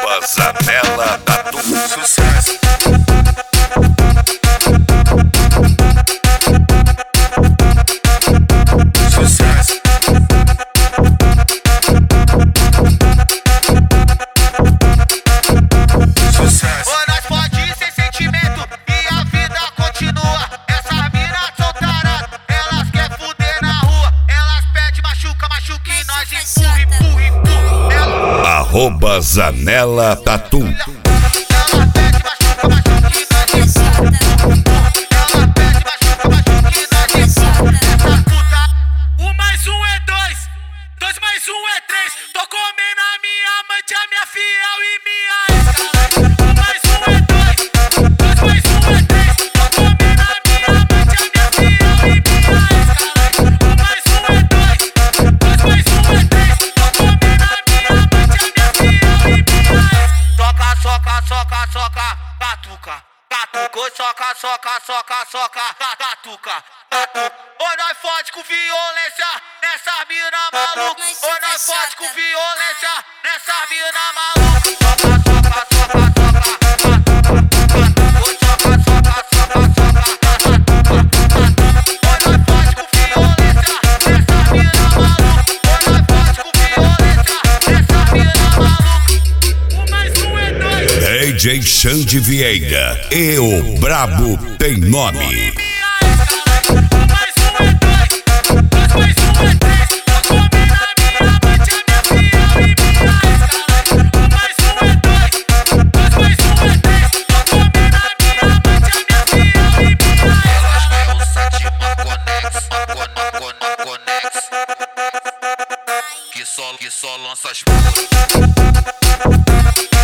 Zanella Tatu. Sucesso. Sucesso. Sucesso. Ô, nós pode sem sentimento e a vida continua. Essas minas são taradas, elas quer fuder na rua. Elas pedem machuca, machuca e nós empurra, empurra, empurra. Zanella Tatu. Ela pede machuca, machuca e nós empurra, empurra. Ela pede machuca, machuca e nós empurra. Essa puta. 1 mais 1 é 2, 2 mais 1 é 3. Tô comendo a minha amante, a minha fiel e minha ex. 1 mais 1 é 2, 2 mais 1 é 3. Tô comendo a minha amante, a minha fiel e minha ex. 1 mais 1 é 2, 2 mais 1 é 3. Tô comendo a minha amante, a minha fiel e minha ex. Soca, soca, soca, soca, catuca, catuca, soca, soca, soca, soca, catuca, catuca. Ô, nós fode com violência nessa mina maluca. Ô, nós fode com violência nessa mina maluca. Soca, soca, soca, soca, catuca, soca, soca, soca, soca, catuca. Ô, nós fode com violência nessa mina maluca. Ô, nós fode com violência nessa mina maluca. 1 mais 1 é 2. DJ Xande Vieira e o Brabo tem nome. Que só lança as puras.